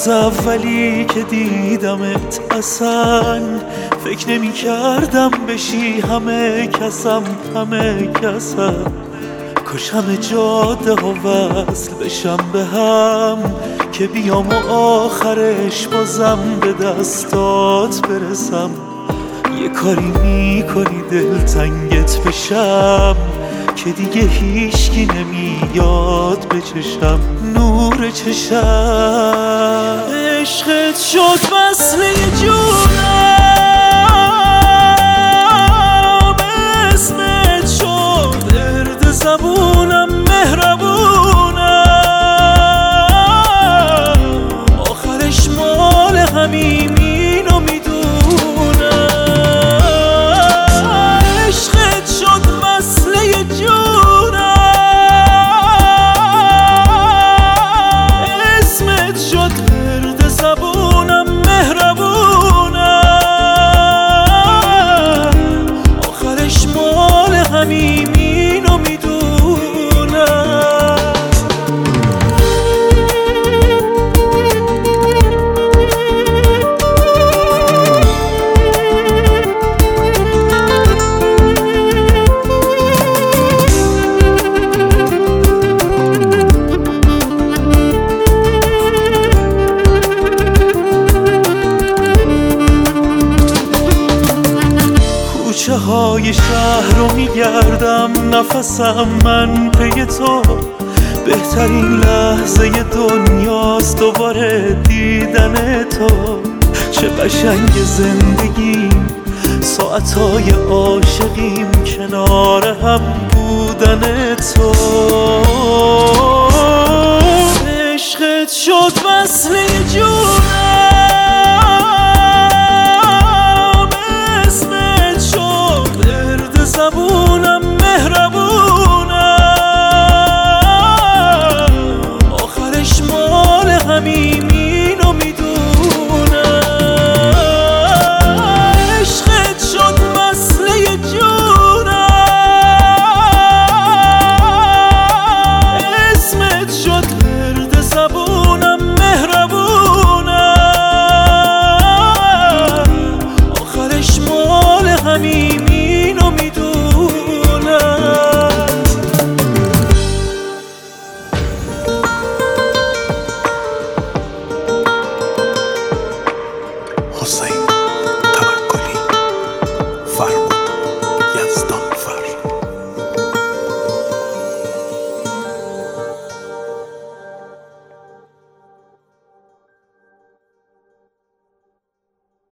روز اولی که دیدمت اصلا فکر نمی کردم بشی همه کسم کاش همه جاده ها وصل بشم به هم که بیام و آخرش بازم به دستات برسم. یه کاری میکنی دلتنگت بشم که دیگه هیچکی نمیاد به چشم نور چشم. عشقت شد وصله جونم، اسمت شد ورد زبونم، مهربونم، آخرش مال همیم اینو میدونم. عشقت شد وصله جونم، اسمت شد ورد زبونم، مهربونم، آخرش مال همیم اینو میدونم. کوچه های شهر رو میگردم، نفسم من پی تو، بهترین لحظه دنیاست دوباره دیدن تو. چه قشنگ زندگیم، ساعتهای عاشقیم، کنار هم بودن تو. عشقت شد وصله جونم،